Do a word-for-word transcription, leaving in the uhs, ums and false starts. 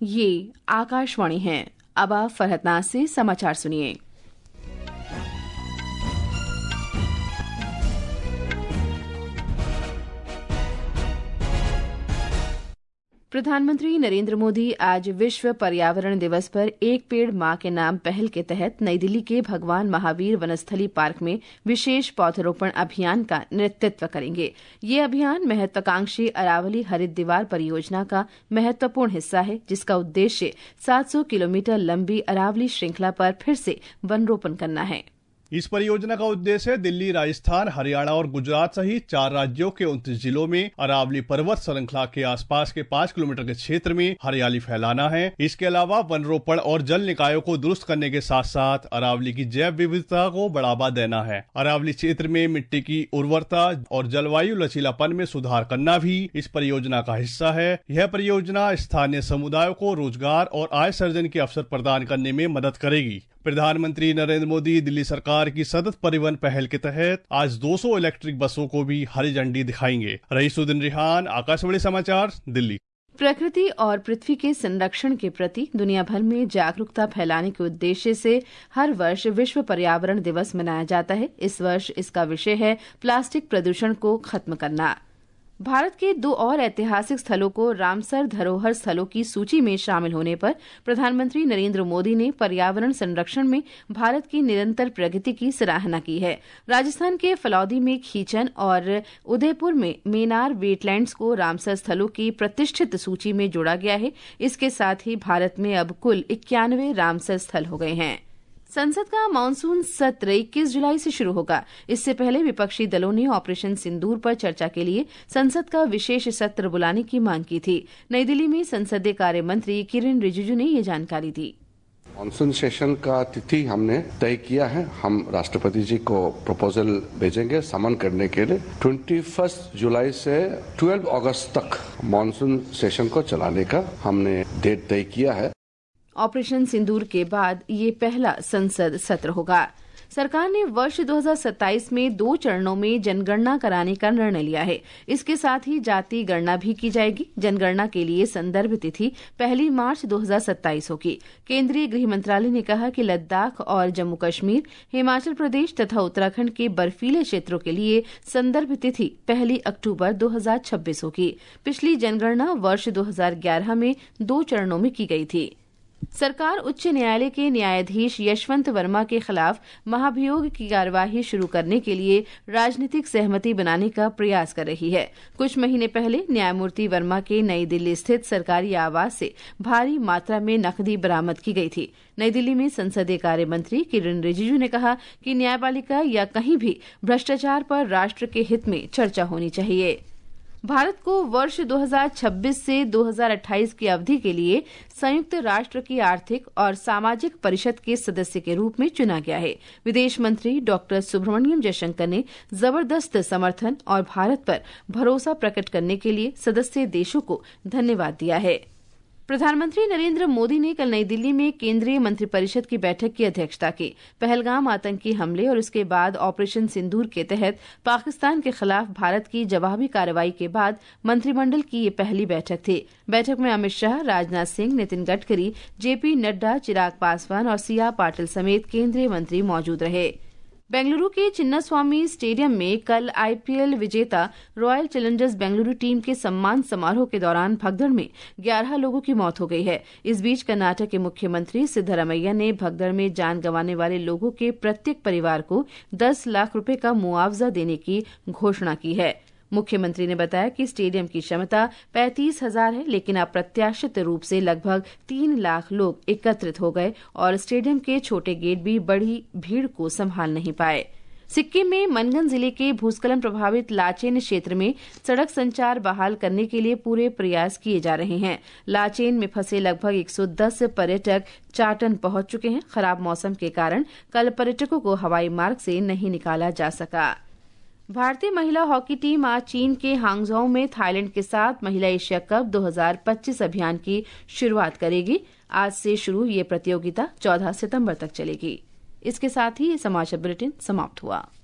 ये आकाशवाणी है। अब आप फरहतनाज से समाचार सुनिए। प्रधानमंत्री नरेंद्र मोदी आज विश्व पर्यावरण दिवस पर एक पेड़ मां के नाम पहल के तहत नई दिल्ली के भगवान महावीर वनस्थली पार्क में विशेष पौधरोपण अभियान का नेतृत्व करेंगे। ये अभियान महत्वाकांक्षी अरावली हरित दीवार परियोजना का महत्वपूर्ण हिस्सा है, जिसका उद्देश्य सात सौ किलोमीटर लंबी अरावली श्रृंखला पर फिर से वनरोपण करना है। इस परियोजना का उद्देश्य दिल्ली, राजस्थान, हरियाणा और गुजरात सहित चार राज्यों के उनतीस जिलों में अरावली पर्वत श्रृंखला के आसपास के पाँच किलोमीटर के क्षेत्र में हरियाली फैलाना है। इसके अलावा वनरोपण और जल निकायों को दुरुस्त करने के साथ साथ अरावली की जैव विविधता को बढ़ावा देना है। अरावली क्षेत्र में मिट्टी की उर्वरता और जलवायु लचीलापन में सुधार करना भी इस परियोजना का हिस्सा है। यह परियोजना स्थानीय समुदायों को रोजगार और आय सर्जन के अवसर प्रदान करने में मदद करेगी। प्रधानमंत्री नरेंद्र मोदी दिल्ली सरकार की सतत परिवहन पहल के तहत आज दो सौ इलेक्ट्रिक बसों को भी हरी झंडी दिखाएंगे। रईसुद्दीन रिहान, आकाशवाणी समाचार, दिल्ली। प्रकृति और पृथ्वी के संरक्षण के प्रति दुनिया भर में जागरूकता फैलाने के उद्देश्य से हर वर्ष विश्व पर्यावरण दिवस मनाया जाता है। इस वर्ष इसका विषय है प्लास्टिक प्रदूषण को खत्म करना। भारत के दो और ऐतिहासिक स्थलों को रामसर धरोहर स्थलों की सूची में शामिल होने पर प्रधानमंत्री नरेंद्र मोदी ने पर्यावरण संरक्षण में भारत की निरंतर प्रगति की सराहना की है। राजस्थान के फलौदी में खीचन और उदयपुर में मेनार वेटलैंड्स को रामसर स्थलों की प्रतिष्ठित सूची में जोड़ा गया है। इसके साथ ही भारत में अब कुल इक्यानवे रामसर स्थल हो गए हैं। संसद का मानसून सत्र इक्कीस जुलाई से शुरू होगा। इससे पहले विपक्षी दलों ने ऑपरेशन सिंदूर पर चर्चा के लिए संसद का विशेष सत्र बुलाने की मांग की थी। नई दिल्ली में संसदीय कार्य मंत्री किरेन रिजिजू ने ये जानकारी दी। मानसून सेशन का तिथि हमने तय किया है। हम राष्ट्रपति जी को प्रपोजल भेजेंगे समन करने के लिए। इक्कीस जुलाई से बारह अगस्त तक मानसून सेशन को चलाने का हमने डेट तय किया है। ऑपरेशन सिंदूर के बाद ये पहला संसद सत्र होगा। सरकार ने वर्ष दो हज़ार सत्ताईस में दो चरणों में जनगणना कराने का निर्णय लिया है। इसके साथ ही जाति गणना भी की जाएगी। जनगणना के लिए संदर्भ तिथि पहली मार्च दो हज़ार सत्ताईस होगी। केंद्रीय गृह मंत्रालय ने कहा कि लद्दाख और जम्मू कश्मीर, हिमाचल प्रदेश तथा उत्तराखंड के बर्फीले क्षेत्रों के लिए संदर्भ तिथि पहली अक्टूबर दो हज़ार छब्बीस होगी। पिछली जनगणना वर्ष दो हज़ार ग्यारह में दो चरणों में की गई थी। सरकार उच्च न्यायालय के न्यायाधीश यशवंत वर्मा के खिलाफ महाभियोग की कार्यवाही शुरू करने के लिए राजनीतिक सहमति बनाने का प्रयास कर रही है। कुछ महीने पहले न्यायमूर्ति वर्मा के नई दिल्ली स्थित सरकारी आवास से भारी मात्रा में नकदी बरामद की गई थी। नई दिल्ली में संसदीय कार्य मंत्री किरेन रिजिजू ने कहा कि न्यायपालिका या कहीं भी भ्रष्टाचार पर राष्ट्र के हित में चर्चा होनी चाहिए। भारत को वर्ष दो हज़ार छब्बीस से दो हज़ार अट्ठाईस की अवधि के लिए संयुक्त राष्ट्र की आर्थिक और सामाजिक परिषद के सदस्य के रूप में चुना गया है। विदेश मंत्री डॉक्टर सुब्रमण्यम जयशंकर ने जबरदस्त समर्थन और भारत पर भरोसा प्रकट करने के लिए सदस्य देशों को धन्यवाद दिया है। प्रधानमंत्री नरेंद्र मोदी ने कल नई दिल्ली में केंद्रीय मंत्रिपरिषद की बैठक की अध्यक्षता की। पहलगाम आतंकी हमले और उसके बाद ऑपरेशन सिंदूर के तहत पाकिस्तान के खिलाफ भारत की जवाबी कार्रवाई के बाद मंत्रिमंडल की ये पहली बैठक थी। बैठक में अमित शाह, राजनाथ सिंह, नितिन गडकरी, जेपी नड्डा, चिराग पासवान और सी आर पाटिल समेत केंद्रीय मंत्री मौजूद रहे। बेंगलुरु के चिन्नास्वामी स्टेडियम में कल आईपीएल विजेता रॉयल चैलेंजर्स बेंगलुरु टीम के सम्मान समारोह के दौरान भगदड़ में ग्यारह लोगों की मौत हो गई है। इस बीच कर्नाटक के मुख्यमंत्री सिद्धरामैया ने भगदड़ में जान गंवाने वाले लोगों के प्रत्येक परिवार को दस लाख रुपए का मुआवजा देने की घोषणा की है। मुख्यमंत्री ने बताया कि स्टेडियम की क्षमता पैंतीस हजार है, लेकिन अप्रत्याशित रूप से लगभग तीन लाख लोग एकत्रित हो गए और स्टेडियम के छोटे गेट भी बड़ी भीड़ को संभाल नहीं पाए। सिक्किम में मनगन जिले के भूस्खलन प्रभावित लाचेन क्षेत्र में सड़क संचार बहाल करने के लिए पूरे प्रयास किए जा रहे हैं। लाचेन में फंसे लगभग एक सौ दस पर्यटक चाटन पहुंच चुके हैं। खराब मौसम के कारण कल पर्यटकों को हवाई मार्ग से नहीं निकाला जा सका। भारतीय महिला हॉकी टीम आज चीन के हांगझोउ में थाईलैंड के साथ महिला एशिया कप दो हज़ार पच्चीस अभियान की शुरुआत करेगी। आज से शुरू ये प्रतियोगिता चौदह सितंबर तक चलेगी। इसके साथ ही ये समाचार बुलेटिन समाप्त हुआ।